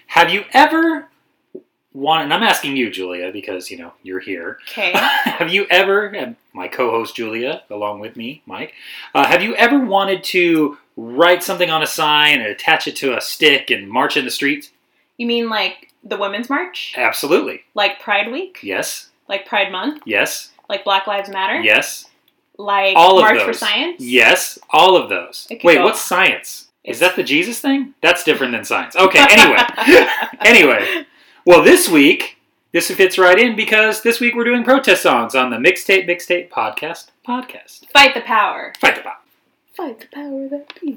Have you ever wanted, and I'm asking you, Julia, because, you're here. Okay. Have you ever, and my co-host Julia, along with me, Mike, have you ever wanted to write something on a sign and attach it to a stick and march in the streets? You mean like the Women's March? Absolutely. Like Pride Week? Yes. Like Pride Month? Yes. Like Black Lives Matter? Yes. Like all of March those. for Science? Yes, all of those. Wait, what's science? Is that the Jesus thing? That's different than science. Okay, anyway. Well, this week, this fits right in because this week we're doing protest songs on the Mixtape Podcast. Fight the power. Fight the power. Fight the power that be.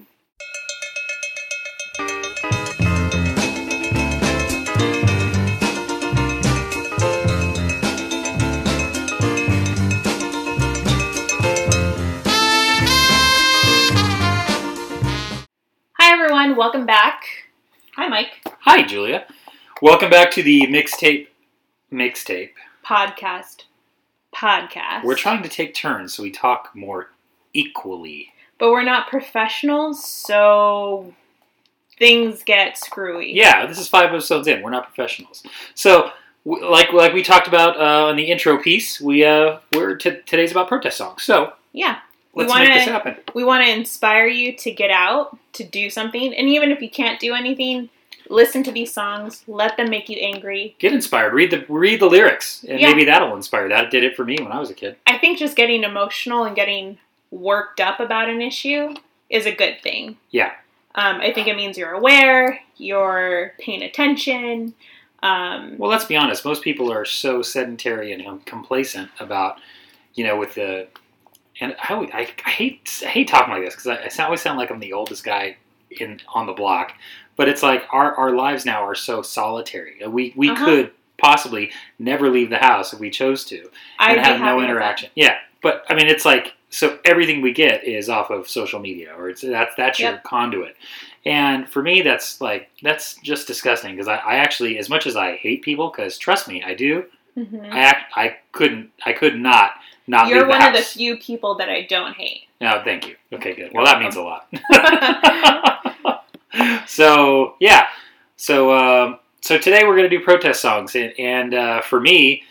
Hi everyone, welcome back. Hi Mike. Hi Julia. Welcome back to the Mixtape Podcast. We're trying to take turns so we talk more equally. But we're not professionals, so things get screwy. Yeah, this is 5 episodes in. We're not professionals. So, like we talked about in the intro piece, today's about protest songs. So, yeah, let's make this happen. We want to inspire you to get out, to do something, and even if you can't do anything, listen to these songs. Let them make you angry. Get inspired. Read the lyrics, and maybe that'll inspire. That did it for me when I was a kid. I think just getting emotional and getting worked up about an issue is a good thing. Yeah. I think it means you're aware, you're paying attention. Well, let's be honest. Most people are so sedentary and complacent about, with the. And I hate talking like this because I always sound like I'm the oldest guy on the block. But it's like our lives now are so solitary. We could possibly never leave the house if we chose to and have no interaction. Yeah, but I mean, it's like so everything we get is off of social media, or that's your conduit. And for me, that's just disgusting because I actually, as much as I hate people, because trust me, I do. Mm-hmm. I could not You're leave the one house. of the few people that I don't hate. No, thank you. Okay, good. Well, that means a lot. So, yeah. So today we're going to do protest songs. And for me,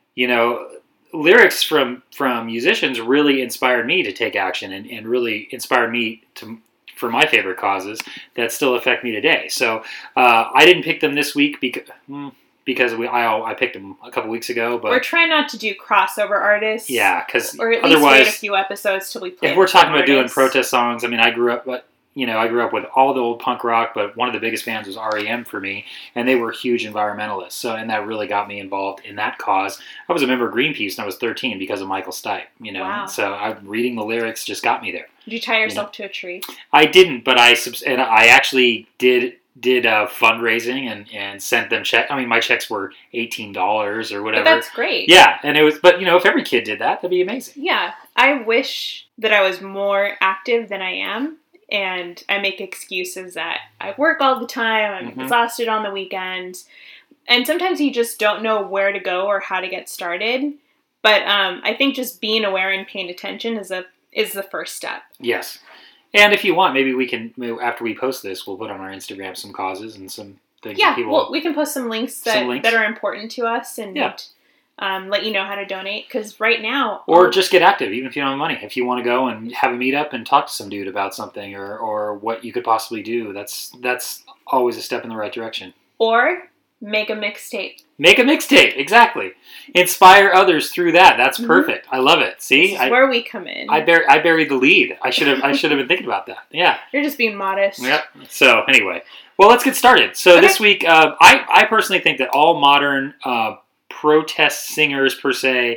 lyrics from musicians really inspired me to take action and really inspired me for my favorite causes that still affect me today. So I didn't pick them this week because I picked them a couple weeks ago. But we're trying not to do crossover artists. Yeah, because or at least wait a few episodes till we play. If we're talking about doing protest songs, I mean, I grew up with all the old punk rock, but one of the biggest bands was REM for me, and they were huge environmentalists. So, and that really got me involved in that cause. I was a member of Greenpeace when I was 13 because of Michael Stipe. Wow. So reading the lyrics just got me there. Did you tie yourself to a tree? I didn't, but I actually did fundraising and sent them checks. I mean, my checks were $18 or whatever. But that's great. Yeah, and it was. But if every kid did that, that'd be amazing. Yeah, I wish that I was more active than I am. And I make excuses that I work all the time, I'm exhausted on the weekends, and sometimes you just don't know where to go or how to get started. But I think just being aware and paying attention is the first step. Yes. And if you want, maybe we can, after we post this, we'll put on our Instagram some causes and some things. Yeah, well, we can post some links that are important to us and let you know how to donate, because right now... Or just get active, even if you don't have money. If you want to go and have a meetup and talk to some dude about something or what you could possibly do, that's always a step in the right direction. Or make a mixtape. Make a mixtape, exactly. Inspire others through that. That's perfect. I love it. See? This is where we come in. I buried the lead. I should have been thinking about that. Yeah. You're just being modest. Yep. So, anyway. Well, let's get started. So, This week, I personally think that all modern... protest singers per se,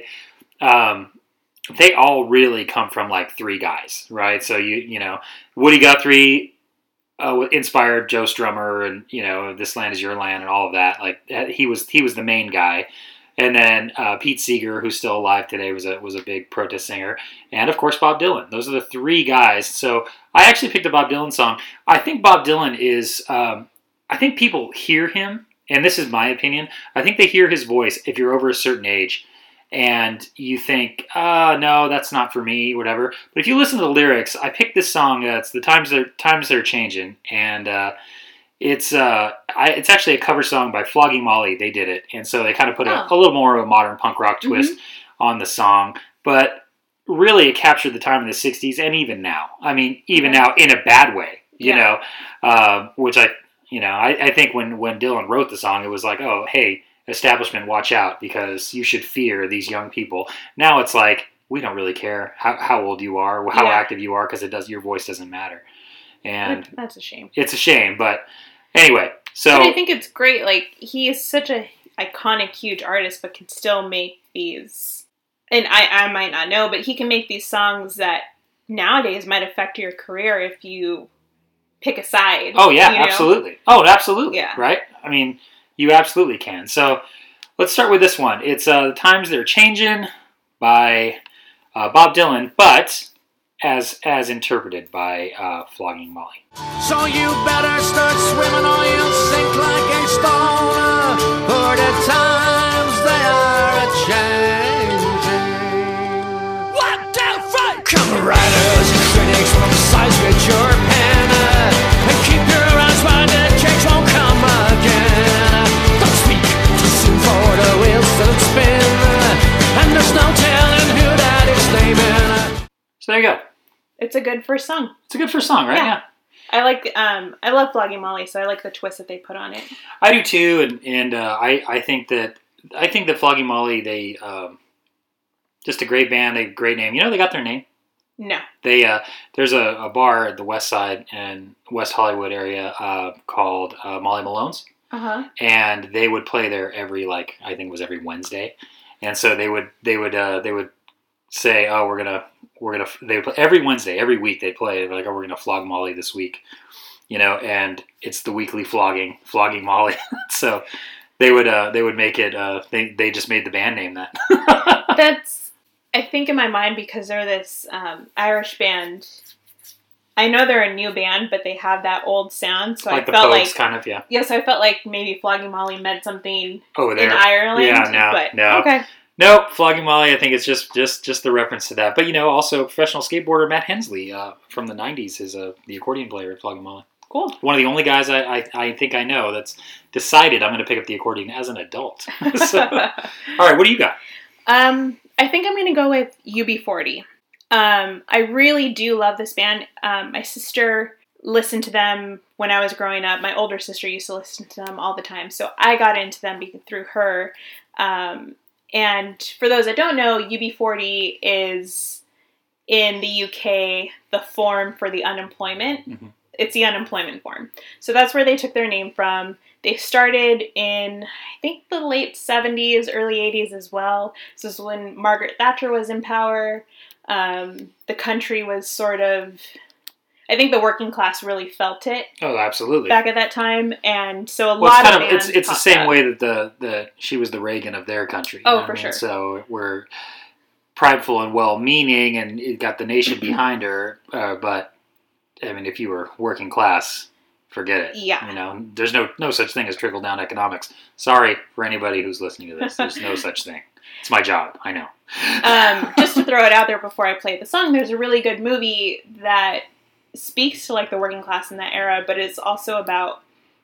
they all really come from like three guys, right? So Woody Guthrie inspired Joe Strummer, and This Land Is Your Land, and all of that. Like he was the main guy, and then Pete Seeger, who's still alive today, was a big protest singer, and of course Bob Dylan. Those are the three guys. So I actually picked a Bob Dylan song. I think Bob Dylan is. I think people hear him. And this is my opinion, I think they hear his voice if you're over a certain age and you think, no, that's not for me, whatever. But if you listen to the lyrics, I picked this song, it's the times they're changing. And It's actually a cover song by Flogging Molly. They did it, and so they kind of put Oh. a little more of a modern punk rock twist on the song. But really, it captured the time in the '60s, and even now. I mean, even now in a bad way, you know. Which I think when Dylan wrote the song, it was like, oh, hey, establishment, watch out, because you should fear these young people. Now it's like, we don't really care how old you are, how active you are, because your voice doesn't matter. And that's a shame. It's a shame, but anyway. So but I think it's great. Like, he is such a iconic, huge artist, but can still make these. And I might not know, but he can make these songs that nowadays might affect your career if you pick a side. Oh yeah, absolutely. Oh, absolutely. Yeah. Right. I mean, you absolutely can. So let's start with this one. It's "The Times They're Changin'" by Bob Dylan, but as interpreted by Flogging Molly. So you better start swimming or you'll sink like a stone, for the times they are a-changing. 1, 2, 3! Come riders and critics from sides with your pen, and keep your eyes wide, the change won't come again. Don't speak too soon for the wheels that spin, and there's no telling who that is naming. So there you go. It's a good first song. It's a good first song, right? Yeah. I love Flogging Molly, so I like the twist that they put on it. I do too, and I think that Flogging Molly, they just a great band, a great name. You know, they got their name. No. They there's a bar at the West Side and West Hollywood area called Molly Malone's, and they would play there every I think it was every Wednesday, and so they would say, oh, they would play every Wednesday, every week they play. They're like, oh, we're gonna flog Molly this week, you know, and it's the weekly flogging Molly. So they would make it. They just made the band name that. That's, I think, in my mind, because they're this Irish band. I know they're a new band, but they have that old sound. So like I the felt Pogues, like kind of, yeah. Yeah, so I felt like maybe Flogging Molly meant something over there in Ireland. Yeah, no. Okay. No, Flogging Molly, I think it's just the reference to that. But, you know, also professional skateboarder Matt Hensley from the 90s is the accordion player at Flogging Molly. Cool. One of the only guys I think I know that's decided I'm going to pick up the accordion as an adult. So, all right, what do you got? I think I'm going to go with UB40. I really do love this band. My sister listened to them when I was growing up. My older sister used to listen to them all the time. So I got into them through her. And for those that don't know, UB40 is in the UK the form for the unemployment. Mm-hmm. It's the unemployment form. So that's where they took their name from. They started in, I think, the late 70s, early 80s as well. This is when Margaret Thatcher was in power. The country was sort of, I think the working class really felt it. Oh, absolutely. Back at that time, and so lot of bands it's the same up. way that she was the Reagan of their country. Oh, for sure. So we're prideful and well-meaning, and it got the nation behind her. But I mean, if you were working class, forget it. Yeah. You know, there's no such thing as trickle-down economics. Sorry for anybody who's listening to this. There's no such thing. It's my job. I know. Just to throw it out there before I play the song, there's a really good movie that speaks to like the working class in that era, but it's also about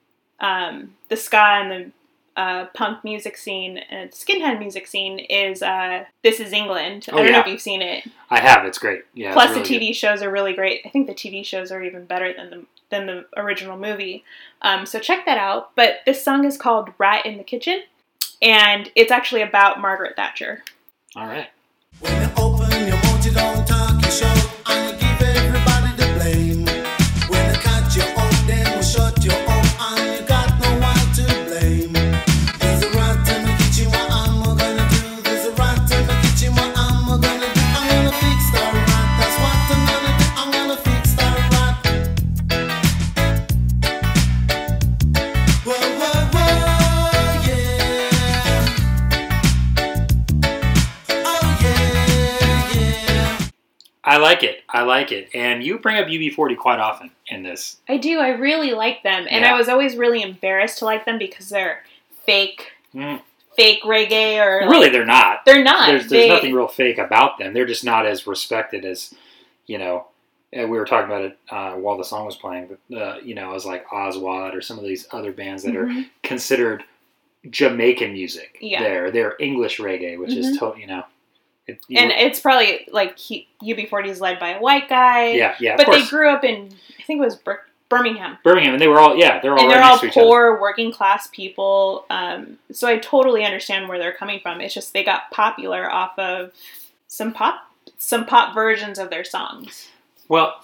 the ska and the punk music scene and skinhead music scene is This Is England. I don't know if you've seen it. I have. It's great. Yeah. Plus really the TV shows are really great. I think the TV shows are even better than the original movie. So check that out. But this song is called Rat in the Kitchen, and it's actually about Margaret Thatcher. All right. When you open your mouth, you don't talk, you show, and you give everybody the blame. When you catch your own, then we shut your own, and you got no one to blame. There's a rat in the kitchen, what am I gonna do? There's a rat in the kitchen, what am I gonna do? I'm gonna fix that rat, that's what I'm gonna do. I'm gonna fix that rat. Whoa, whoa, whoa, yeah. Oh, yeah, yeah. I like it. And you bring up UB40 quite often in this. I do. I really like them. And Yeah. I was always really embarrassed to like them because they're fake reggae or... Really, they're not. They're not. There's nothing real fake about them. They're just not as respected as, you know, we were talking about it while the song was playing, but it was like Oswald or some of these other bands that are considered Jamaican music. Yeah. They're English reggae, which is it's probably like UB40 is led by a white guy. Yeah, yeah. But they grew up in, I think it was Birmingham. And they were all, they're all and right they're all next to each other. poor, working class people. So I totally understand where they're coming from. It's just they got popular off of some pop versions of their songs. Well,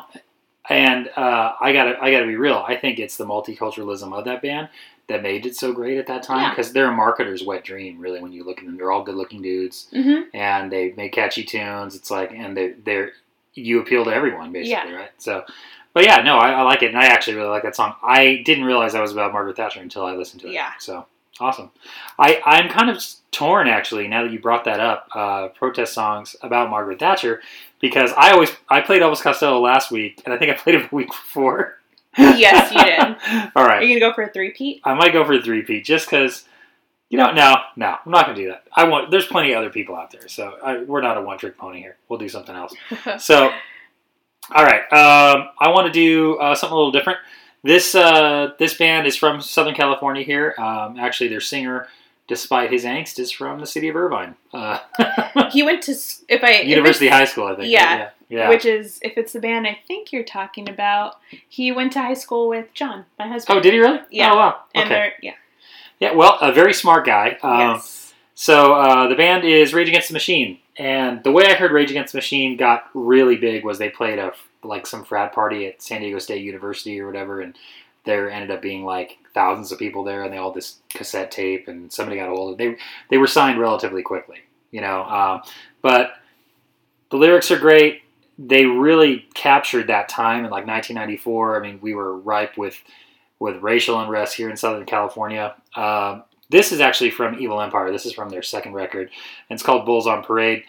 and I gotta be real. I think it's the multiculturalism of that band that made it so great at that time, because they're a marketer's wet dream, really. When you look at them, they're all good-looking dudes, and they make catchy tunes. It's like, and you appeal to everyone, basically, right? So, but yeah, no, I like it, and I actually really like that song. I didn't realize that was about Margaret Thatcher until I listened to it. Yeah. So awesome. I'm kind of torn, actually, now that you brought that up, protest songs about Margaret Thatcher, because I played Elvis Costello last week, and I think I played it the week before. Yes, you did. All right. Are you going to go for a three-peat? I might go for a three-peat, just because, no, I'm not going to do that. There's plenty of other people out there, so we're not a one-trick pony here. We'll do something else. So, all right. I want to do something a little different. This band is from Southern California here. Actually, their singer, despite his angst, is from the city of Irvine. He went to University High School, I think. Yeah. Yeah. Which is, if it's the band I think you're talking about, he went to high school with John, my husband. Oh, did he really? Yeah. Oh, wow. And okay. Yeah, well, a very smart guy. Yes. So the band is Rage Against the Machine. And the way I heard Rage Against the Machine got really big was they played some frat party at San Diego State University or whatever, and there ended up being like thousands of people there, and they all this cassette tape, and somebody got a hold of it. They were signed relatively quickly, but the lyrics are great. They really captured that time in like 1994. I mean, we were ripe with racial unrest here in Southern California. This is actually from Evil Empire. This is from their second record, and it's called Bulls on Parade.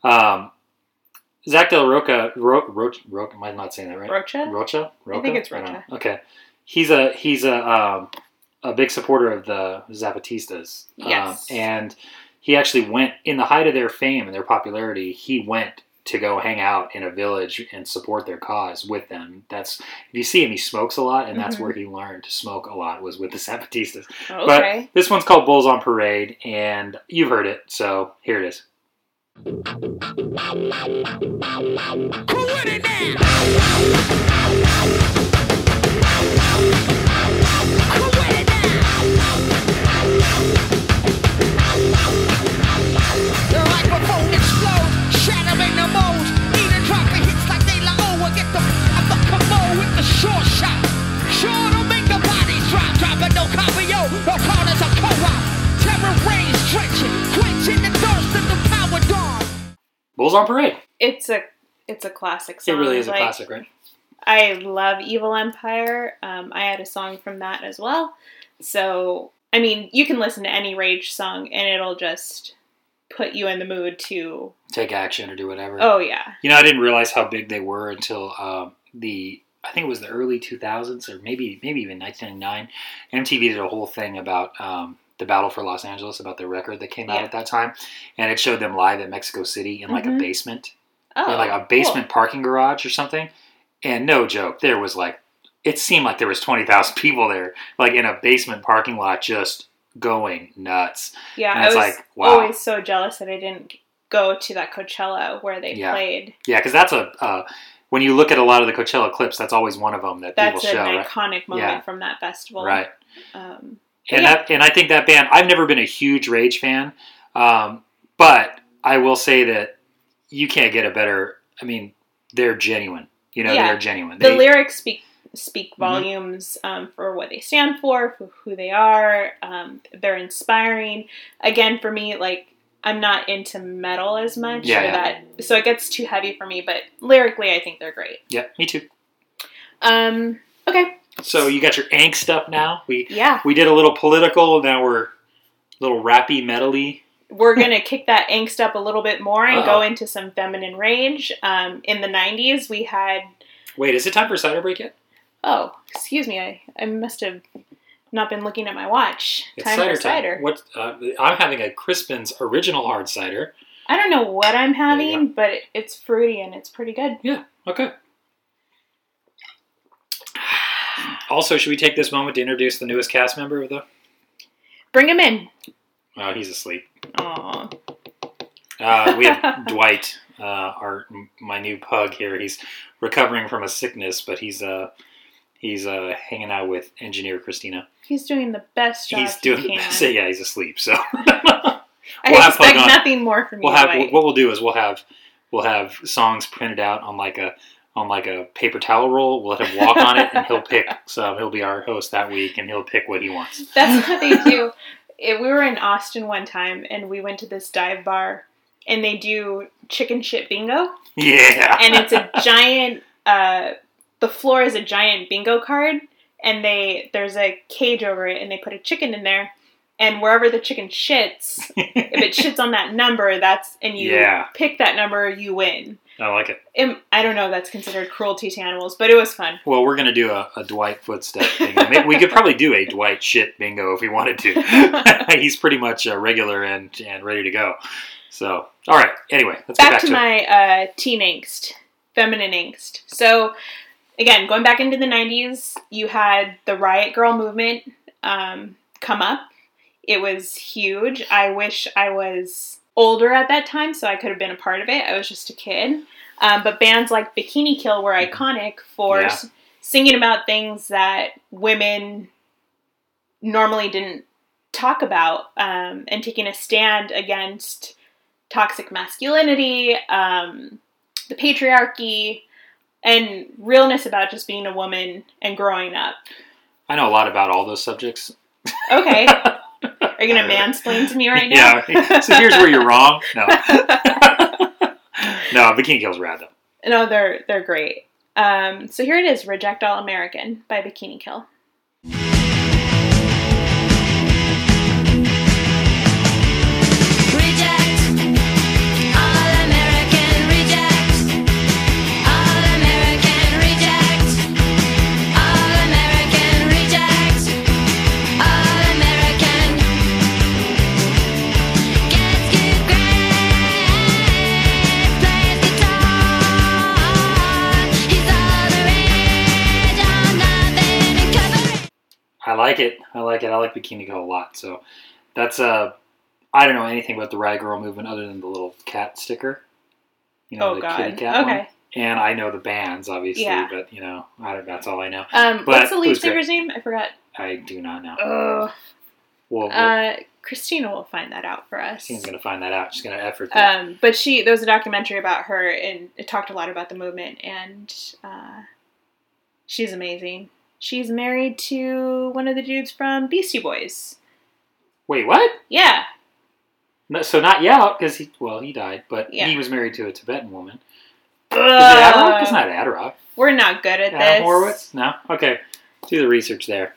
Zach Del Rocha, am I not saying that right? Rocha? I think it's Rocha. Okay. He's a big supporter of the Zapatistas. Yes. And he actually went, in the height of their fame and their popularity, he went to go hang out in a village and support their cause with them. If you see him, he smokes a lot, and that's where he learned to smoke a lot, was with the Zapatistas. Okay. But this one's called Bulls on Parade, and you've heard it, so here it is. Who with it now? The microphone explodes, shattering the molds. Even dropping hits like De La O. Get the commode with the short shot. Sure to make the bodies drop. Dropping no copio, no corners of co-op. Terror reigns, drenching, quenching the thirst of the power dawn. Bulls on Parade. It's a classic song. It really is a classic, right? I love Evil Empire. I had a song from that as well. So, I mean, you can listen to any Rage song and it'll just put you in the mood to take action or do whatever. Oh, yeah. I didn't realize how big they were until I think it was the early 2000s or maybe even 1999. MTV did a whole thing about the Battle for Los Angeles, about their record that came out at that time. And it showed them live at Mexico City in like a basement. Oh, in like a basement parking garage or something. And no joke, there was it seemed like there was 20,000 people there, like in a basement parking lot, just going nuts. Yeah, and I was wow. always so jealous that I didn't go to that Coachella where they played. Yeah, because that's when you look at a lot of the Coachella clips, that's always one of them that people show. That's an iconic moment from that festival. Right. And I think that band, I've never been a huge Rage fan, but I will say that you can't get a better, I mean, they're genuine. They're genuine. The lyrics speak volumes for what they stand for who they are. They're inspiring. Again, for me, I'm not into metal as much. So it gets too heavy for me. But lyrically, I think they're great. Yeah, me too. Okay. So you got your angst up now. We did a little political. Now we're a little rappy, metal-y. We're going to kick that angst up a little bit more and go into some feminine rage. In the 90s, we had... Wait, is it time for cider break yet? Oh, excuse me. I must have not been looking at my watch. It's time for cider. What? I'm having a Crispin's original hard cider. I don't know what I'm having, but it's fruity and it's pretty good. Yeah, okay. Also, should we take this moment to introduce the newest cast member of the... Bring him in. Oh, he's asleep. Aw. We have Dwight, my new pug here. He's recovering from a sickness, but he's hanging out with engineer Christina. He's doing the best job He's doing he the can. best. Yeah, he's asleep. So I we'll have expect Pug on. nothing more from you, Dwight. What we'll do is we'll have songs printed out on like a paper towel roll. We'll let him walk on it, and he'll pick. So he'll be our host that week, and he'll pick what he wants. That's what they do. We were in Austin one time, and we went to this dive bar, and they do chicken shit bingo. Yeah. And it's a giant, the floor is a giant bingo card, and there's a cage over it, and they put a chicken in there, and wherever the chicken shits, if it shits on that number, and you pick that number, you win. I like it. I don't know if that's considered cruelty to animals, but it was fun. Well, we're going to do a Dwight footstep bingo. Maybe we could probably do a Dwight shit bingo if we wanted to. He's pretty much regular and ready to go. So, all right. Anyway, let's get back to my teen angst, feminine angst. So, again, going back into the 90s, you had the Riot Girl movement come up. It was huge. I wish I was older at that time, so I could have been a part of it. I was just a kid. But bands like Bikini Kill were iconic for singing about things that women normally didn't talk about, and taking a stand against toxic masculinity, the patriarchy, and realness about just being a woman and growing up. I know a lot about all those subjects. Okay. Are you going to mansplain to me right now? Yeah. So here's where you're wrong. No. No, Bikini Kill's rad, though. No, they're great. So here it is, Reject All American by Bikini Kill. I like it. I like Bikini Kill a lot. So that's I don't know anything about the Riot Girl movement other than the little cat sticker. You know, the kitty cat one. And I know the bands, obviously, but you know, that's all I know. What's the lead singer's name? I forgot. I do not know. Christina will find that out for us. Christina's going to find that out. She's going to effort that. But there was a documentary about her, and it talked a lot about the movement, and she's amazing. She's married to one of the dudes from Beastie Boys. Wait, what? Yeah. No, so not Yout, because he died, but he was married to a Tibetan woman. Is it Ad-Rock? It's not Ad-Rock. We're not good at Adam this. Horowitz? No? Okay. Do the research there.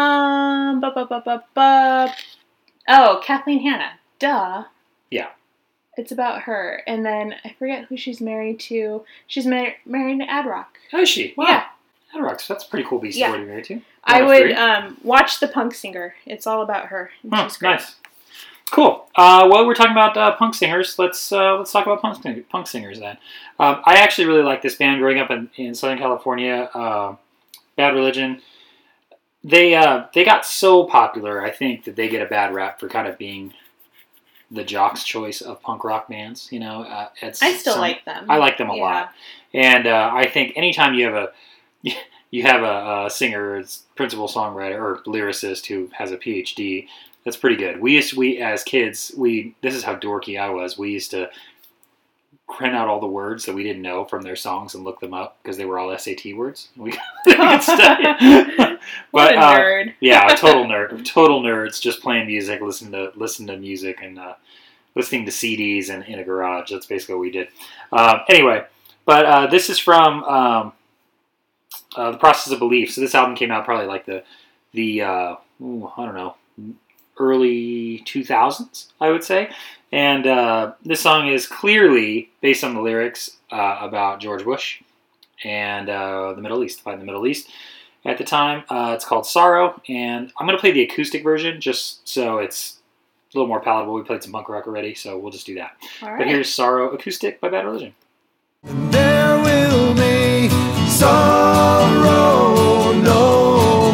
Oh, Kathleen Hanna. Duh. Yeah. It's about her. And then I forget who she's married to. She's married to Ad-Rock. Oh, is she? Wow. Yeah. Ad-Rock's, that's a pretty cool Beastie Boy to be married to. I would watch The Punk Singer. It's all about her. She's great. Nice. Cool. Well, we're talking about punk singers. Let's talk about punk singers then. I actually really like this band growing up in Southern California. Bad Religion. They got so popular, I think, that they get a bad rap for kind of being the jock's choice of punk rock bands. You know, I still like them. I like them a lot, and I think anytime you have a singer, principal songwriter, or lyricist who has a PhD, that's pretty good. We as kids, this is how dorky I was. We used to print out all the words that we didn't know from their songs and look them up because they were all SAT words. We could study. What a nerd. Yeah, a total nerd. Total nerds, just playing music, listening to music, and listening to CDs in a garage. That's basically what we did. Anyway, but this is from The Process of Belief. So this album came out probably like the I don't know, early 2000s, I would say. And this song is clearly, based on the lyrics, about George Bush and the Middle East, fighting the Middle East at the time. It's called Sorrow, and I'm going to play the acoustic version just so it's a little more palatable. We played some punk rock already, so we'll just do that. All right. But here's Sorrow acoustic by Bad Religion. There will be sorrow no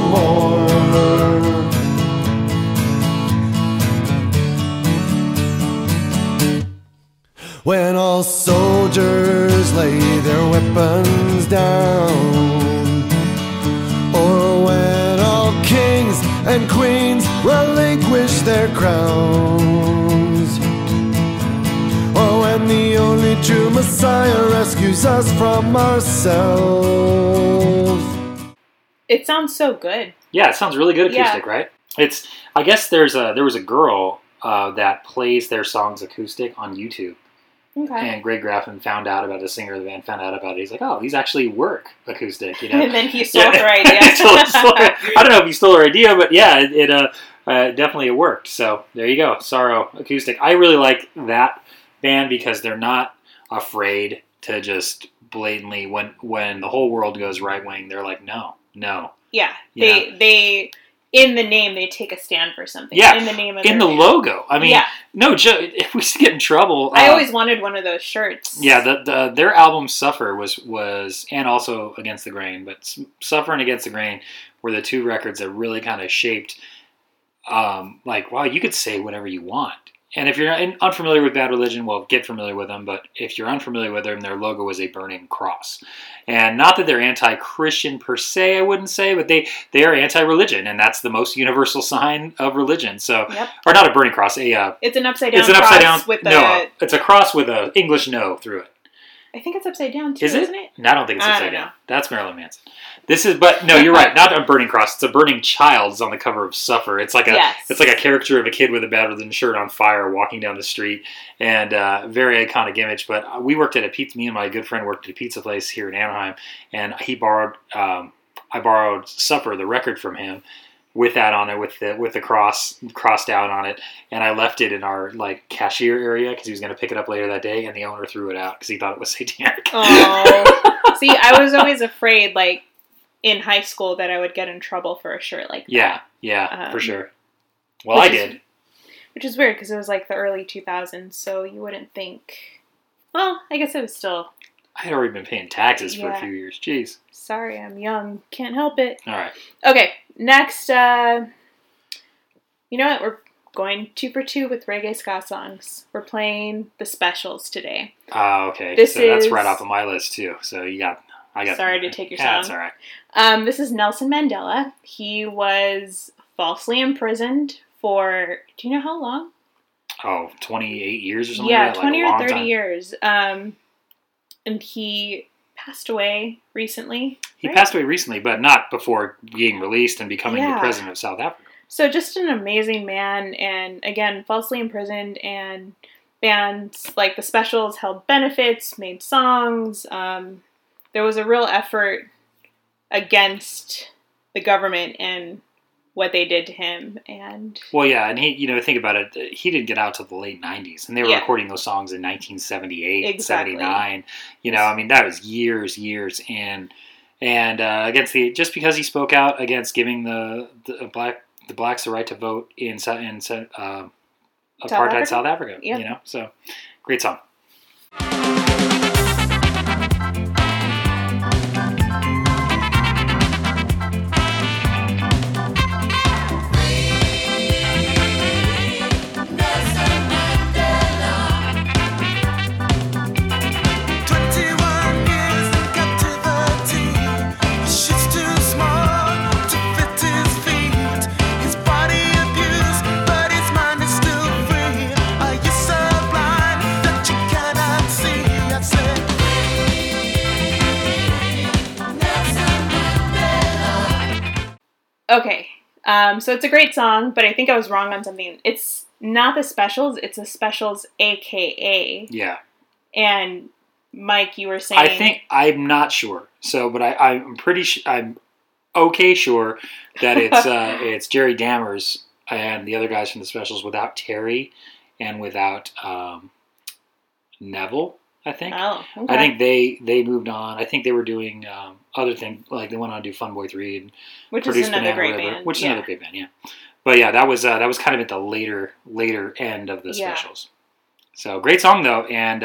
When all soldiers lay their weapons down, or when all kings and queens relinquish their crowns, or when the only true Messiah rescues us from ourselves. It sounds so good. Yeah, it sounds really good Yeah. acoustic, right? It's. I guess there was a girl that plays their songs acoustic on YouTube. Okay. And Greg Graffin found out about it, the singer of the band found out about it. He's like, oh, these actually work acoustic, you know? And then he stole her idea. I don't know if he stole her idea, but yeah, it definitely worked. So there you go, Sorrow acoustic. I really like that band because they're not afraid to just blatantly, when the whole world goes right wing, they're like, no. Yeah. Yeah. They in the name, they take a stand for something. Yeah. In the name of In their the band. logo. I mean, Yeah. no, if we get in trouble. I always wanted one of those shirts. Yeah, their album Suffer was and also Against the Grain, but Suffer and Against the Grain were the two records that really kind of shaped, like, wow, you could say whatever you want. And if you're unfamiliar with Bad Religion, well, get familiar with them. But if you're unfamiliar with them, their logo is a burning cross. And not that they're anti-Christian per se, I wouldn't say, but they are anti-religion, and that's the most universal sign of religion. So, Yep. or not a burning cross, It's an upside down it's an cross upside down. with No, it's a cross with a English no through it. I think it's upside down too, Is it? isn't it? No, I don't think it's I upside don't down. know. That's Marilyn Manson. But no, you're right. Not a burning cross. It's a burning child. It's on the cover of Suffer. It's like Yes. it's like a caricature of a kid with a Bad Religion shirt on fire walking down the street, and very iconic image. But we worked at a pizza. Me and my good friend worked at a pizza place here in Anaheim, and he borrowed. I borrowed Suffer, the record, from him, with that on it, with the cross crossed out on it, and I left it in our like cashier area because he was going to pick it up later that day, and the owner threw it out because he thought it was satanic. Oh. See, I was always afraid, like, in high school that I would get in trouble for a shirt like that. Yeah, for Um, sure. Well, I which is- did. Which is weird because it was like the early 2000s, so you wouldn't think. Well, I guess it was still. I had already been paying taxes for a Yeah. few years. Jeez. Sorry, I'm young. Can't help it. All right. Okay, next. You know what? We're going 2 for 2 with reggae ska songs. We're playing the Specials today. Okay. This so that's is- right off of my list too. So I got. Sorry to take your Yeah, song. that's all right. This is Nelson Mandela. He was falsely imprisoned for. Do you know how long? Oh, 28 years or something. Yeah, like that? 20 like a or long 30 time. years. And he passed away recently. He right? passed away recently, but not before being released and becoming the Yeah. president of South Africa. So just an amazing man, and again, falsely imprisoned, and bands like the Specials held benefits, made songs. There was a real effort against the government and what they did to him. And Well, yeah, and he, think about it. He didn't get out till the late 90s, and they were Yeah. recording those songs in 1978, Exactly. 79. I mean, that was years, and against just because he spoke out against giving the blacks the right to vote in apartheid Africa? South Africa. Yeah. So great song. okay, so it's a great song, but I think I was wrong on something. It's not the Specials; it's the Specials, AKA. Yeah. And Mike, you were saying. I'm not sure. So, but I'm pretty I'm okay sure that it's Jerry Dammers and the other guys from the Specials without Terry and without Neville. I think. Oh, okay. I think they moved on. I think they were doing other things, like they went on to do Fun Boy 3 and Which is produce another Banana great River, band. which is yeah. another great band, yeah. But yeah, that was kind of at the later end of the Yeah. Specials. So great song though, and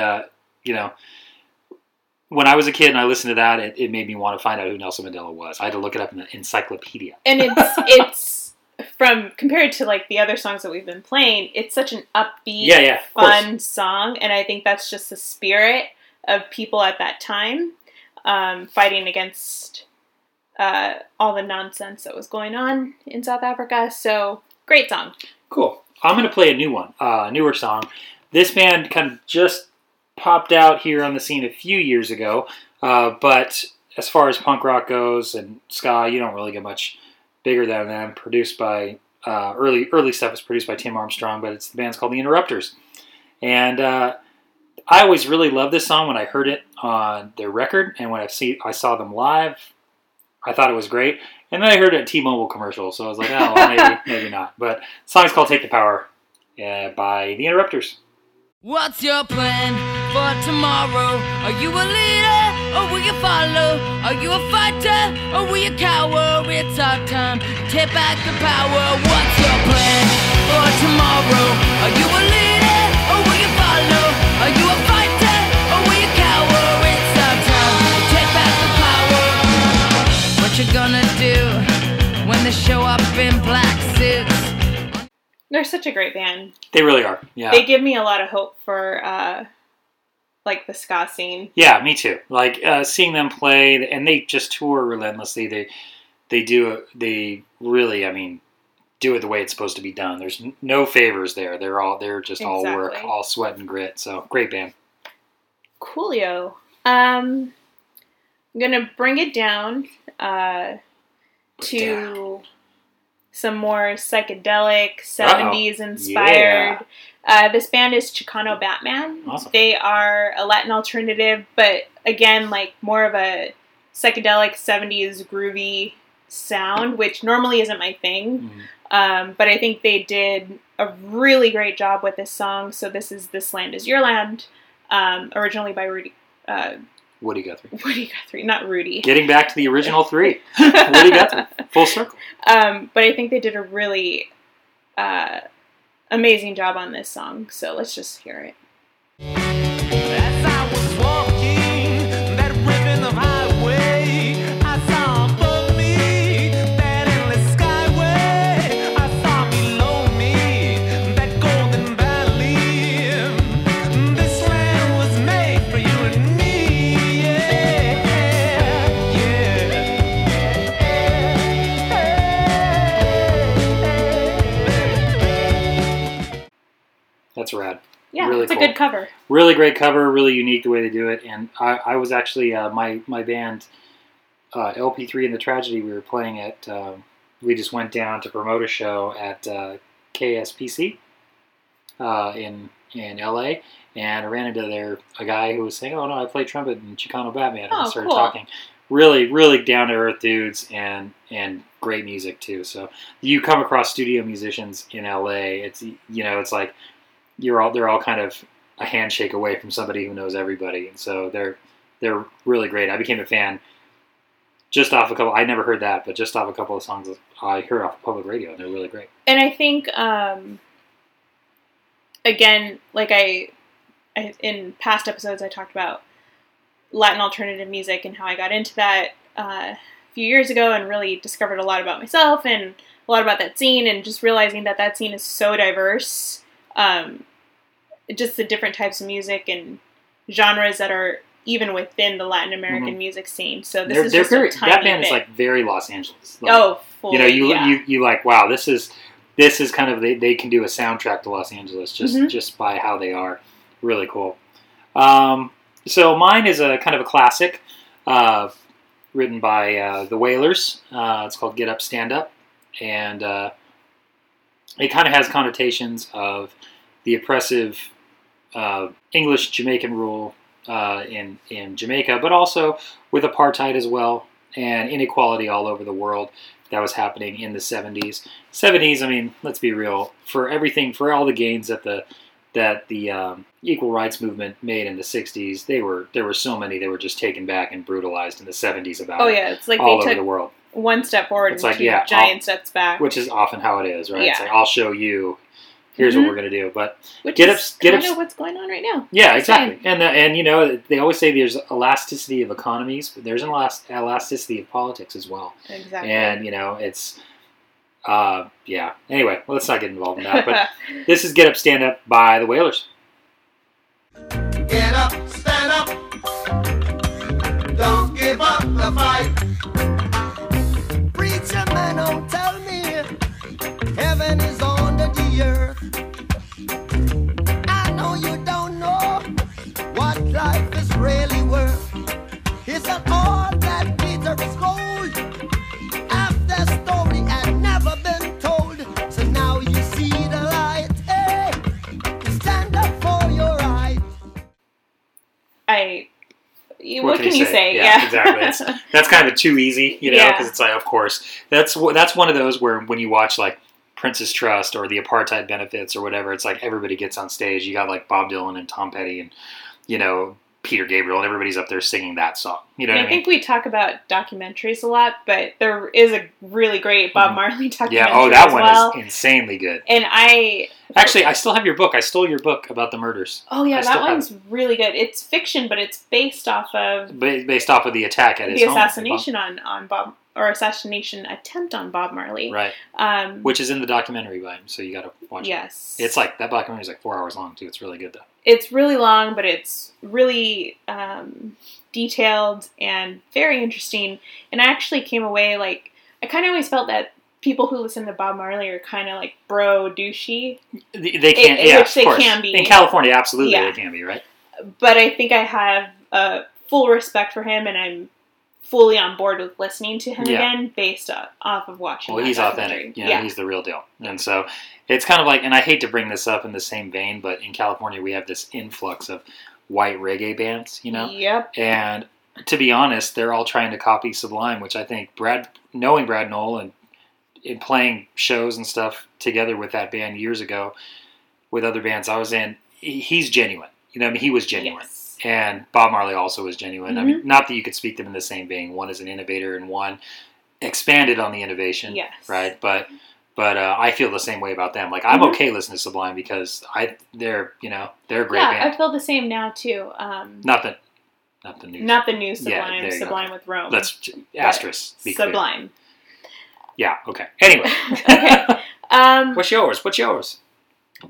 when I was a kid and I listened to that, it made me want to find out who Nelson Mandela was. I had to look it up in the encyclopedia. And it's from compared to like the other songs that we've been playing, it's such an upbeat, Yeah, of course. fun song, and I think that's just the spirit of people at that time, fighting against all the nonsense that was going on in South Africa. So great song. Cool. I'm going to play a new one, a newer song. This band kind of just popped out here on the scene a few years ago, but as far as punk rock goes and ska, you don't really get much bigger than them. Produced by early stuff was produced by Tim Armstrong, but the band's called the Interrupters, and I always really loved this song when I heard it on their record, and when I saw them live, I thought it was great. And then I heard it at T-Mobile commercial, so I was like, oh, well, maybe not. But the song's called "Take the Power" by the Interrupters. What's your plan for tomorrow? Are you a leader or will you follow? Are you a fighter or will you cower? It's our time to take back the power. What's your plan for tomorrow? Are you a leader or will you follow? Are you a fighter or will you cower? It's our time to take back the power. What you gonna do when they show up in black suits? They're such a great band. They really are. Yeah. They give me a lot of hope for like the ska scene. Yeah, me too. Like seeing them play, and they just tour relentlessly. They really, I mean, do it the way it's supposed to be done. There's no favors there. They're just all work, Exactly. all sweat and grit. So great band. Coolio. I'm gonna bring it down to some more psychedelic 70s inspired. This band is Chicano Batman. Awesome. They are a Latin alternative, but again, like more of a psychedelic 70s groovy sound, which normally isn't my thing. But I think they did a really great job with this song. So this is "This Land Is Your Land," originally by Woody Guthrie. Woody Guthrie, not Rudy. Getting back to the original three. Woody Guthrie. Full circle. But I think they did a really amazing job on this song. So let's just hear it. As I was walking that ribbon of highway, I saw above me that endless skyway. I saw below me that golden valley. This land was made for you and me. That's rad. Yeah, Really it's a cool. good cover. Really great cover, really unique the way they do it. And I was actually, my band, LP3 and the Tragedy, we were playing at, we just went down to promote a show at KSPC in LA. And I ran into a guy who was saying, oh no, I play trumpet in Chicano Batman. And Oh, we started cool. talking. Really, really down-to-earth dudes and great music too. So you come across studio musicians in LA, it's like, they're all kind of a handshake away from somebody who knows everybody, and so they're really great. I became a fan just off a couple. I never heard that, but just off a couple of songs I heard off of public radio, and they're really great. And I think, again, like I in past episodes, I talked about Latin alternative music and how I got into that a few years ago and really discovered a lot about myself and a lot about that scene, and just realizing that scene is so diverse. Just the different types of music and genres that are even within the Latin American music scene. So this is just a tiny that band bit. is like very Los Angeles. Like, oh, fully, you like, wow, this is kind of they can do a soundtrack to Los Angeles just by how they are. Really cool. So mine is a kind of a classic, written by the Wailers. It's called "Get Up, Stand Up," and it kind of has connotations of the oppressive English Jamaican rule in Jamaica, but also with apartheid as well, and inequality all over the world that was happening in the 70s. 70s, I mean, let's be real, for all the gains that the equal rights movement made in the 60s, there were so many that were just taken back and brutalized in the 70s about Oh yeah, it's like all they over took the world. one step forward It's and like, two yeah, giant steps back. Which is often how it is, right? It's Yeah. like, I'll show you, here's what we're going to do. But Which get is up, get kind up. of what's going on right now. Yeah, exactly. And you know, they always say there's elasticity of economies, but there's an elasticity of politics as well. Exactly. And, you know, it's, Yeah. Anyway, let's not get involved in that. But this is Get Up, Stand Up by the Wailers. Get up, stand up. Don't give up the fight. Preacher man, don't tell me heaven is under the earth. I know you don't know what life is really worth. It's not all that glitter is gold. Half the story had never been told. So now you see the light. Hey, stand up for your right. What can you say? Yeah. Exactly. That's kind of too easy, you know, Yeah. because it's like, of course, that's one of those where when you watch like Prince's Trust or the Apartheid Benefits or whatever, it's like everybody gets on stage. You got like Bob Dylan and Tom Petty and, you know, Peter Gabriel, and everybody's up there singing that song. You know And what I I mean? think we talk about documentaries a lot, but there is a really great Bob Marley documentary Yeah. Oh, that as one well. is insanely good. And I Actually, I still have your book. I stole your book about the murders. Oh yeah, I that still have one's really good. It's fiction, but it's based off of based off of the attack at his the home. assassination on Bob, or assassination attempt on Bob Marley. Right. Which is in the documentary by him, so you got to watch yes. it. It's like, that documentary is like 4 hours long, too. It's really good, though. It's really long, but it's really detailed and very interesting. And I actually came away, like, I kind of always felt that people who listen to Bob Marley are kind of like bro douchey. They can, yeah, which they of course. can be. In California, absolutely Yeah. they can be, right? But I think I have full respect for him, and I'm fully on board with listening to him Yeah. again based off of watching. Well, that he's documentary. authentic. You know, he's the real deal. And so it's kind of like, and I hate to bring this up in the same vein, but in California we have this influx of white reggae bands, you know? Yep. And to be honest, they're all trying to copy Sublime, which I think knowing Brad Knoll and playing shows and stuff together with that band years ago with other bands I was in, he's genuine. You know, I mean, he was genuine. Yes. And Bob Marley also was genuine. Mm-hmm. I mean, not that you could speak them in the same vein. One is an innovator and one expanded on the innovation. Yes. Right? But I feel the same way about them. Like, I'm okay listening to Sublime because they're a great Yeah, band. I feel the same now too. Not the new. Not the new Yeah, Sublime, there you go. Sublime with Rome. Let's asterisk. Be clear. Sublime. Yeah. Okay. Anyway. Okay. What's yours? You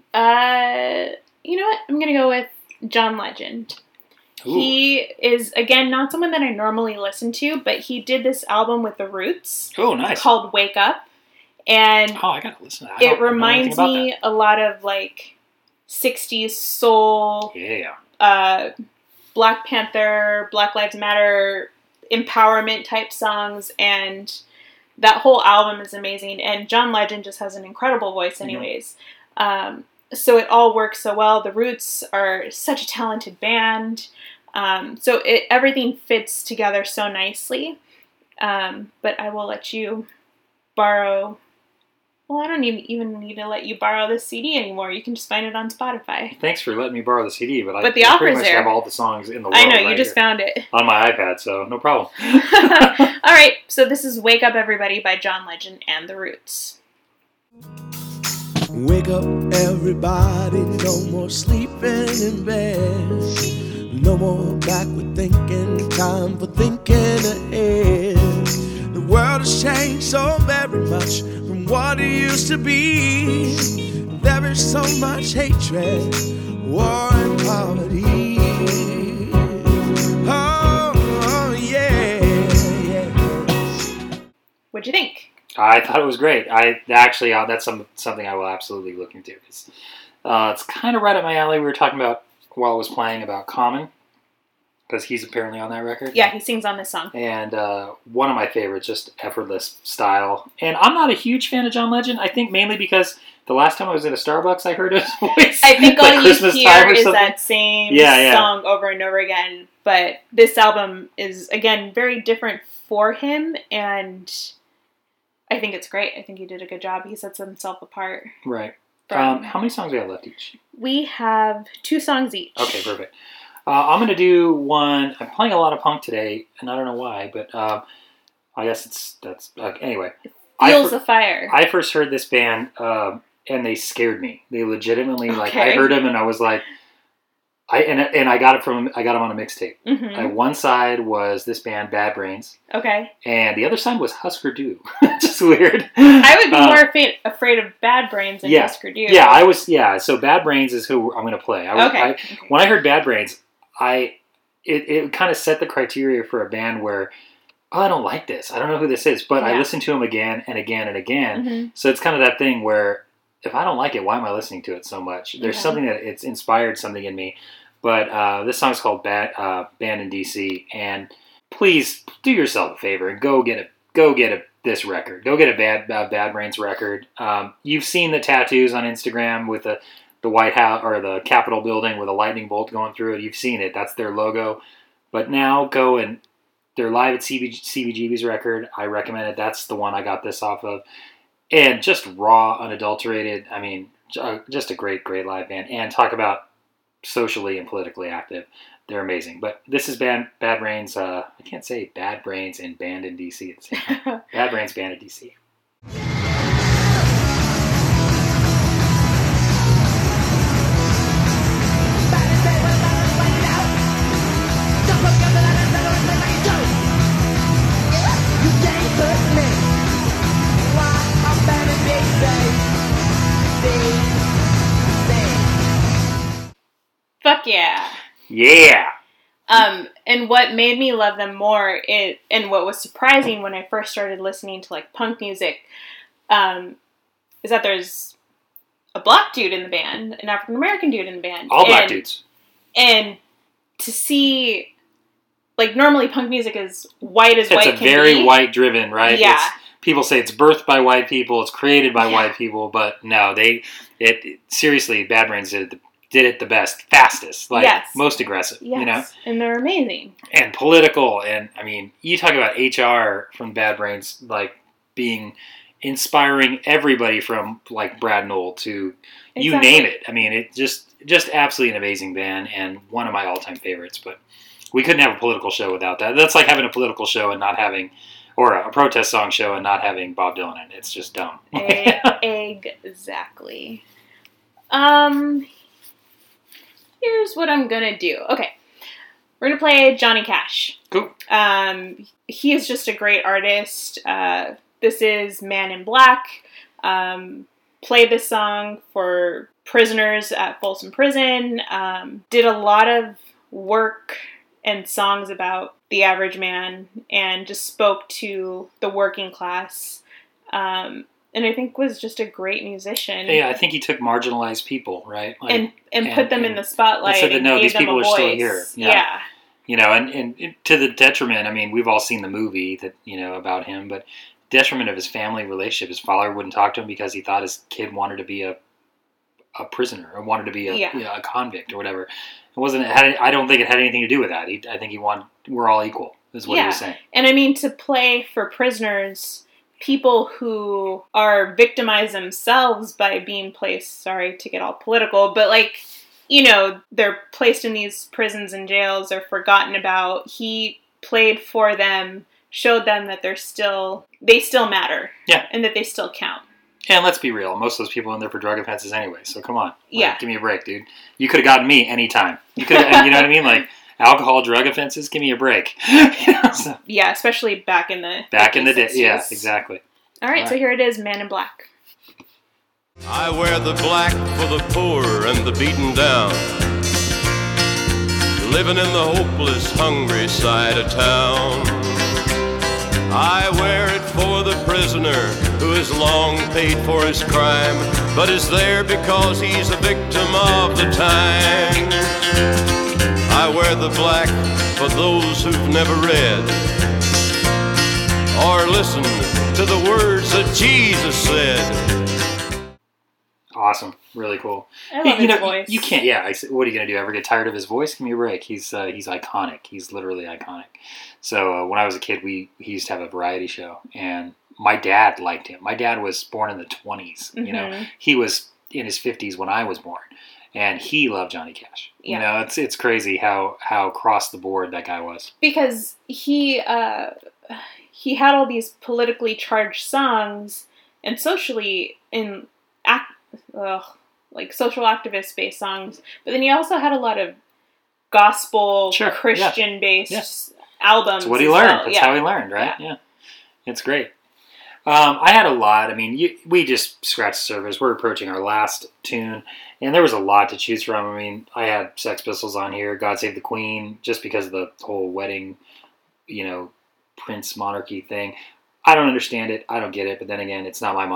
know what? I'm gonna go with John Legend. Ooh. He is, again, not someone that I normally listen to, but he did this album with The Roots Oh, nice. called Wake Up. And Oh, I gotta listen to that. I it don't know reminds anything about me a lot of like 60s soul, that. Yeah. Black Panther, Black Lives Matter, empowerment type songs, and that whole album is amazing. And John Legend just has an incredible voice anyways. So it all works so well. The Roots are such a talented band. So everything fits together so nicely. But I will let you borrow... Well, I don't even need to let you borrow this CD anymore. You can just find it on Spotify. Thanks for letting me borrow the CD, but But the I offer's pretty much there. have all the songs in the world. I know, right you just here found it. on my iPad, so no problem. All right, so this is Wake Up Everybody by John Legend and The Roots. Wake up, everybody, no more sleeping in bed. No more backward thinking, time for thinking ahead. The world has changed so very much from what it used to be. There is so much hatred, war and poverty. Oh, yeah, yeah. What'd you think? I thought it was great. That's something I will absolutely look into. It's kind of right up my alley. We were talking about while I was playing about Common, because he's apparently on that record. Yeah, he sings on this song. And one of my favorites, just effortless style. And I'm not a huge fan of John Legend. I think mainly because the last time I was in a Starbucks, I heard his voice. I think like all Christmas you time hear or is something. that same Yeah. song over and over again. But this album is, again, very different for him, and I think it's great. I think he did a good job. He sets himself apart. Right. from- How many songs do we have left each? We have 2 songs each. Okay, perfect. I'm going to do one. I'm playing a lot of punk today, and I don't know why, but I guess that's anyway. Feels the Fire. I first heard this band, and they scared me. They legitimately, like, I Okay. heard them, and I was like, I got it on a mixtape. Mm-hmm. One side was this band Bad Brains, Okay. and the other side was Husker Du. Just weird. I would be more afraid of Bad Brains than Husker Du. Yeah, I was. Yeah, so Bad Brains is who I'm going to play. Okay. When I heard Bad Brains, it kind of set the criteria for a band where, I don't like this. I don't know who this is, but I listened to them again and again and again. Mm-hmm. So it's kind of that thing where if I don't like it, why am I listening to it so much? There's something that it's inspired something in me. But this song's called Band in DC, and please do yourself a favor and go get this record. Go get a Bad Brains record. You've seen the tattoos on Instagram with the White House or the Capitol building with a lightning bolt going through it. You've seen it. That's their logo. But now go and they're live at CBGB's record. I recommend it. That's the one I got this off of. And just raw, unadulterated. I mean, just a great live band. And talk about socially and politically active. They're amazing. But this is Bad Brains. I can't say Bad Brains and Band in DC at the same time. Bad Brains, Band in DC. Fuck yeah. Yeah. And what made me love them more, and what was surprising when I first started listening to like punk music, is that there's a black dude in the band, an African American dude in the band. All black dudes. And to see, like, normally punk music is white as white can be. It's a very white driven, right? Yeah. People say it's birthed by white people, it's created by white people, but no, seriously, Bad Brains did it the best, fastest, most aggressive, you know? And they're amazing. And political, and I mean, you talk about HR from Bad Brains, like, inspiring everybody from, like, Brad Knoll to, you name it. I mean, it just absolutely an amazing band, and one of my all-time favorites, but we couldn't have a political show without that. That's like having a political show and not having, or a protest song show and not having Bob Dylan in it. It's just dumb. Exactly. Here's what I'm gonna do. Okay. We're gonna play Johnny Cash. Cool. He is just a great artist. This is Man in Black. Played this song for prisoners at Folsom Prison. Did a lot of work and songs about the average man and just spoke to the working class. And I think was just a great musician. Yeah, I think he took marginalized people, right? Like, and put them in the spotlight and no, gave these them people a are voice. still here. Yeah. You know, and to the detriment, I mean, we've all seen the movie that, you know, about him, but detriment of his family relationship. His father wouldn't talk to him because he thought his kid wanted to be a prisoner or wanted to be a convict or whatever. I don't think it had anything to do with that. I think he wanted, we're all equal, is what he was saying. And I mean, to play for prisoners, people who are victimized themselves by being placed, sorry to get all political, but like, you know, they're placed in these prisons and jails, they're forgotten about. He played for them, showed them that they still matter. Yeah. And that they still count. And let's be real, most of those people in there for drug offenses anyway, so come on. Like, give me a break, dude. You could have gotten me anytime. You know what I mean? Like, alcohol, drug offenses, give me a break. So, yeah, especially back in the day. Yeah, exactly. All right, so here it is, Man in Black. I wear the black for the poor and the beaten down, living in the hopeless, hungry side of town. I wear it for the prisoner who has long paid for his crime, but is there because he's a victim of the time. I wear the black for those who've never read or listened to the words that Jesus said. Awesome. Really cool. I love his voice. You can't, what are you going to do? Ever get tired of his voice? Give me a break. He's iconic. He's literally iconic. So when I was a kid, he used to have a variety show, and my dad liked him. My dad was born in the 20s. Mm-hmm. You know, he was in his 50s when I was born, and he loved Johnny Cash. Yeah. You know, it's crazy how across the board that guy was. Because he had all these politically charged songs and socially like social activist based songs, but then he also had a lot of gospel Sure, yeah. Christian based Yeah. albums. That's what he as learned. well. That's how he learned, right? Yeah. It's great. I had a lot. I mean, we just scratched the surface. We're approaching our last tune, and there was a lot to choose from. I mean, I had Sex Pistols on here, God Save the Queen, just because of the whole wedding, Prince monarchy thing. I don't understand it. I don't get it. But then again, it's not my,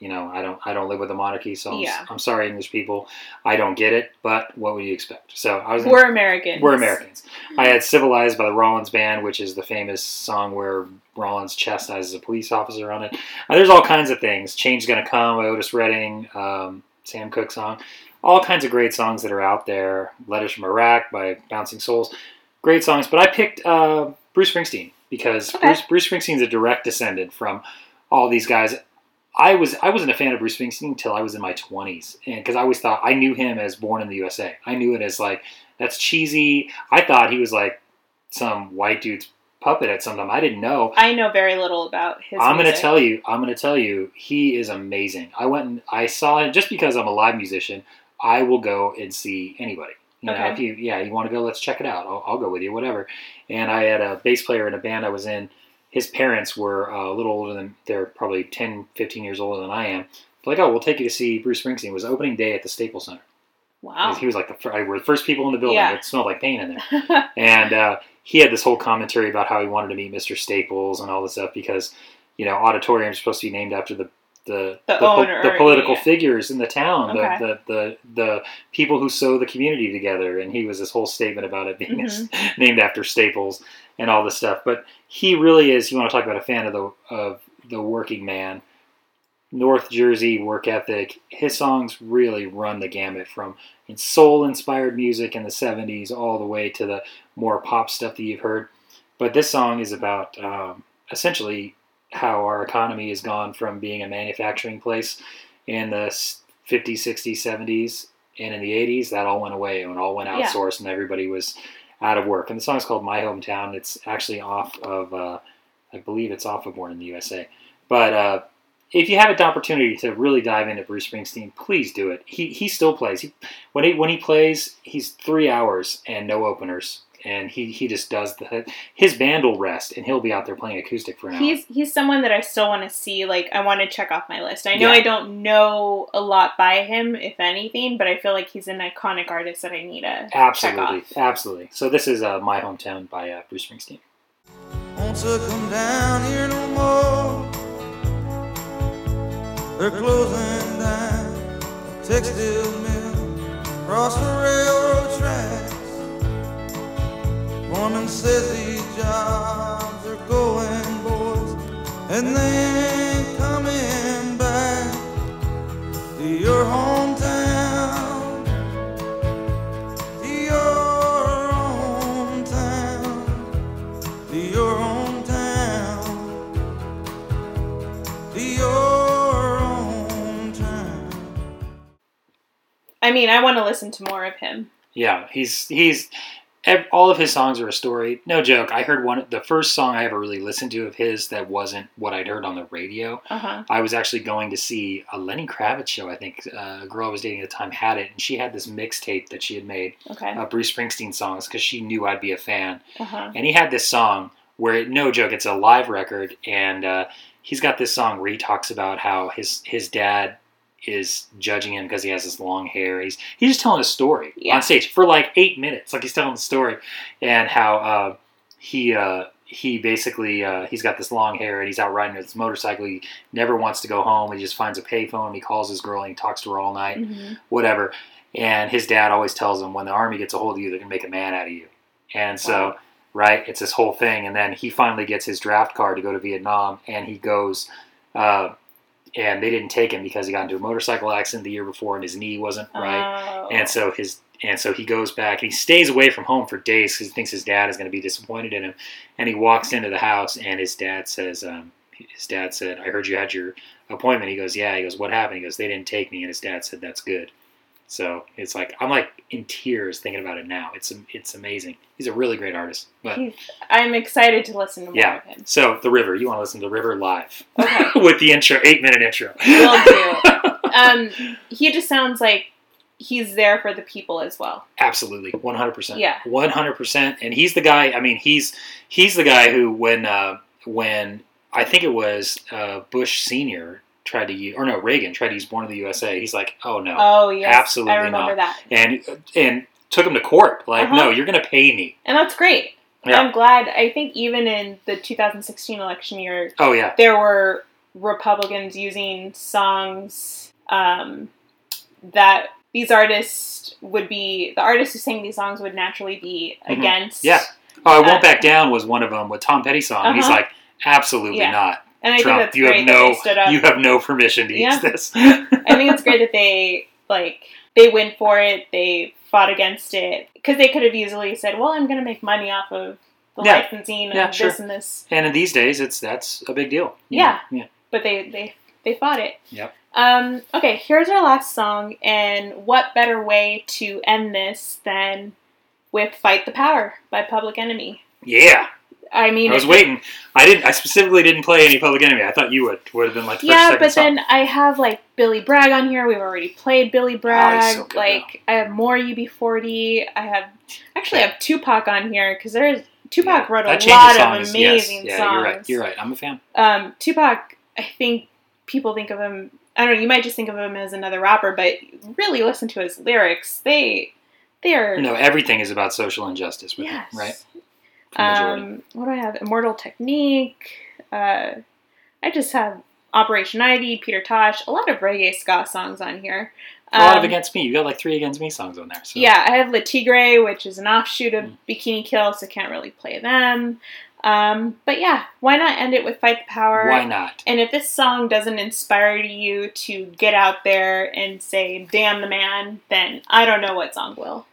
I don't live with a monarchy, so I'm sorry, English people. I don't get it. But what would you expect? So we're Americans. We're Americans. I had Civilized by the Rollins Band, which is the famous song where Rollins chastises a police officer on it. There's all kinds of things. Change's Gonna Come by Otis Redding, Sam Cooke song. All kinds of great songs that are out there. Letters from Iraq by Bouncing Souls. Great songs. But I picked Bruce Springsteen. Because Bruce Springsteen's a direct descendant from all these guys. I wasn't a fan of Bruce Springsteen until I was in my 20s, and because I always thought I knew him as Born in the USA. I knew it as like, that's cheesy. I thought he was like some white dude's puppet at some time. I didn't know. I know very little about his. I'm going music. to tell you, he is amazing. I went and I saw him just because I'm a live musician. I will go and see anybody. If you want to go, let's check it out. I'll go with you, whatever. And I had a bass player in a band I was in. His parents were a little older than, they're probably 10, 15 years older than I am. Like, we'll take you to see Bruce Springsteen. It was opening day at the Staples Center. Wow. He was like we're the first people in the building. Yeah. It smelled like paint in there. And he had this whole commentary about how he wanted to meet Mr. Staples and all this stuff because, auditoriums are supposed to be named after the owner, the political figures in the town, Okay. the people who sew the community together, and he was this whole statement about it being named after Staples and all this stuff. But he really is. You want to talk about a fan of the working man, North Jersey work ethic. His songs really run the gamut from soul-inspired music in the 70s all the way to the more pop stuff that you've heard. But this song is about essentially how our economy has gone from being a manufacturing place in the 50s, 60s, 70s, and in the 80s, that all went away and it all went outsourced and everybody was out of work. And the song's called My Hometown. It's actually off of, I believe it's off of Born in the USA. But if you have an opportunity to really dive into Bruce Springsteen, please do it. He still plays. When he plays, he's 3 hours and no openers. And he just does his band will rest, and he'll be out there playing acoustic for an hour. He's someone that I still want to see. Like, I want to check off my list. I know I don't know a lot by him, if anything, but I feel like he's an iconic artist that I need to check off. Absolutely. So this is My Hometown by Bruce Springsteen. Won't you come down here no more? They're closing down the textile mill across the railroad tracks. Foreman says these jobs are going, boys, and they ain't coming back to your hometown, to your hometown, to your hometown, to your hometown. I mean, I want to listen to more of him. Yeah, he's all of his songs are a story. No joke. I heard the first song I ever really listened to of his that wasn't what I'd heard on the radio. I was actually going to see a Lenny Kravitz show. I think a girl I was dating at the time had it, and she had this mixtape that she had made of Bruce Springsteen songs because she knew I'd be a fan. And he had this song where, no joke, it's a live record, and he's got this song where he talks about how his dad is judging him because he has this long hair. He's just telling a story on stage for like 8 minutes. Like, he's telling the story and how he basically he's got this long hair and he's out riding his motorcycle. He never wants to go home. He just finds a payphone. He calls his girl and he talks to her all night, whatever. And his dad always tells him, when the army gets a hold of you, they're going to make a man out of you. And so, right, it's this whole thing. And then he finally gets his draft card to go to Vietnam, and he goes, and they didn't take him because he got into a motorcycle accident the year before and his knee wasn't right. And so he goes back and he stays away from home for days because he thinks his dad is going to be disappointed in him. And he walks into the house and his dad said, I heard you had your appointment. He goes, yeah. He goes, what happened? He goes, they didn't take me. And his dad said, that's good. So it's like, I'm like in tears thinking about it now. It's amazing. He's a really great artist. But I'm excited to listen to more of him. So The River, you want to listen to The River live with the intro, 8-minute intro. Will do. He just sounds like he's there for the people as well. Absolutely, 100%. Yeah. 100%. And he's the guy. I mean, he's the guy who when I think it was Bush Senior tried to use, or no, Reagan tried to use "Born in the USA." He's like, "Oh no, Oh yes, absolutely I remember not." that. And took him to court. Like, Uh-huh. no, you're going to pay me. And that's great. Yeah. I'm glad. I think even in the 2016 election year, Oh yeah, there were Republicans using songs that these artists would be, the artists who sang these songs would naturally be against. yeah. Oh, I Won't Back Down was one of them with Tom Petty's song. He's Uh-huh. like, absolutely Yeah. not. And I Trump, think that's you great have that they no, stood up. you have no permission to Yeah. use this. I think it's great that they went for it. They fought against it because they could have easily said, "Well, I'm going to make money off of the Yeah. licensing Yeah, of sure. this and this." And in these days, that's a big deal. You Yeah. know? Yeah. But they fought it. Yep. Okay, here's our last song, and what better way to end this than with "Fight the Power" by Public Enemy? Yeah. I mean, I was waiting. I specifically didn't play any Public Enemy. I thought you would have been like the first, yeah, second but song. then I have like Billy Bragg on here. We've already played Billy Bragg. so good, like I have more UB40. I have Tupac on here because Tupac wrote That a changes lot songs, of amazing yes. songs. You're right. I'm a fan. Tupac, I think people think of him. I don't know. You might just think of him as another rapper, but really listen to his lyrics. They are. No, everything is about social injustice with Yes. him, right? For the majority. What do I have? Immortal Technique. I just have Operation ID, Peter Tosh, a lot of reggae ska songs on here. A lot of Against Me. You got like 3 Against Me songs on there. So. Yeah, I have Le Tigre, which is an offshoot of Bikini Kill, so can't really play them. But yeah, why not end it with Fight the Power? Why not? And if this song doesn't inspire you to get out there and say, damn the man, then I don't know what song will.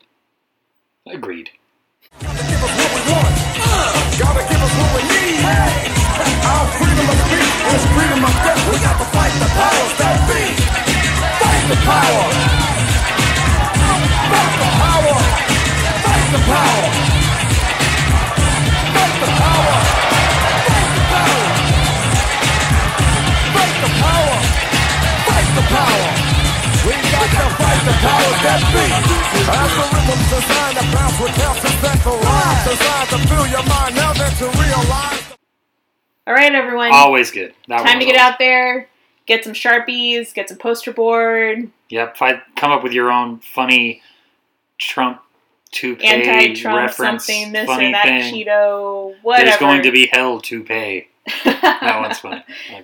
Agreed. Gotta give us what we want. Gotta give us what we need. Our freedom of speech is freedom of death. We got to fight the powers that be. Fight the power. Fight the power. Fight the power. Fight the power. Fight the power. Fight the power. Fight the power. We got to fight the powers that be. As the rhythm's designed to bounce with health and central lines, designed to fill your mind now that you realize. All right, everyone. Always good. That Time one to was get always- out there, get some Sharpies, get some poster board, Yep. Come up with your own funny Trump toupee anti-Trump reference. something, this funny or that thing. Cheeto, whatever. There's going to be hell to pay. That one's funny. I'll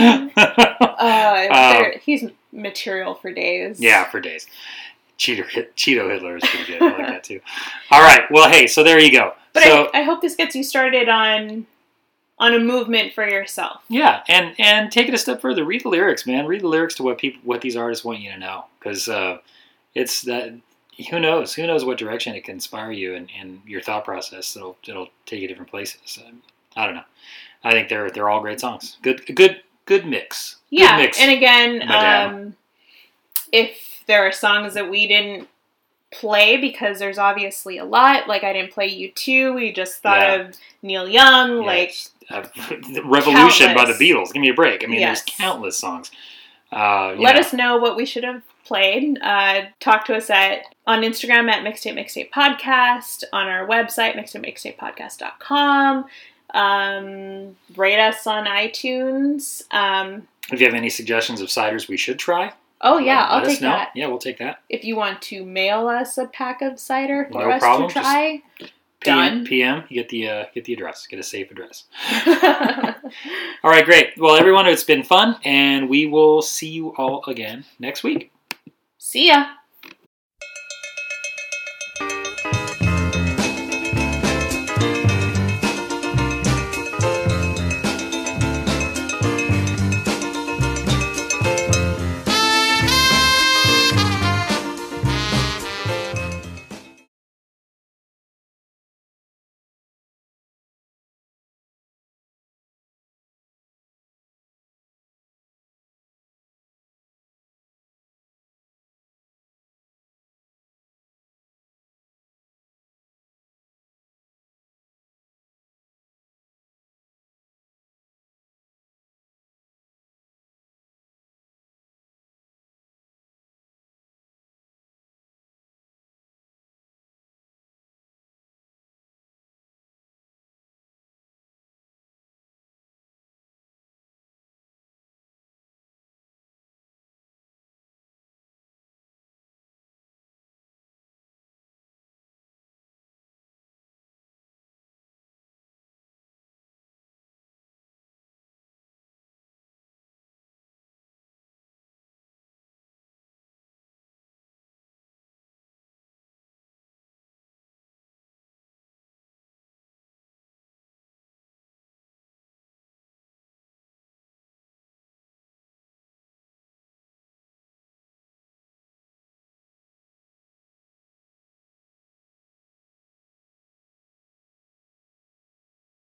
go. He's material for days. Yeah, for days. Cheeto Hitler is pretty good. I like that too. All right. Well, hey, so there you go. But So I hope this gets you started on a movement for yourself. yeah, and take it a step further. Read the lyrics, man. Read the lyrics to what these artists want you to know, because it's that. Who knows? Who knows what direction it can inspire you and your thought process. It'll take you different places. I don't know. I think they're all great songs. Good mix. Yeah, Good mix, and again, madame. if there are songs that we didn't play because there's obviously a lot, like I didn't play U2, we just thought Yeah. of Neil Young, Yeah, like Revolution by the countless. Beatles. Give me a break. I mean, Yes. there's countless songs. let us know what we should have played. Talk to us on Instagram at Mixtape Podcast, on our website, mixtapemixtapepodcast.com. Rate us on iTunes. If you have any suggestions of ciders we should try, Oh yeah, let I'll us take know. that. Yeah, we'll take that. If you want to mail us a pack of cider for No us problem, to try, PM, done. PM, you get the address. Get a safe address. All right, great. Well, everyone, it's been fun, and we will see you all again next week. See ya.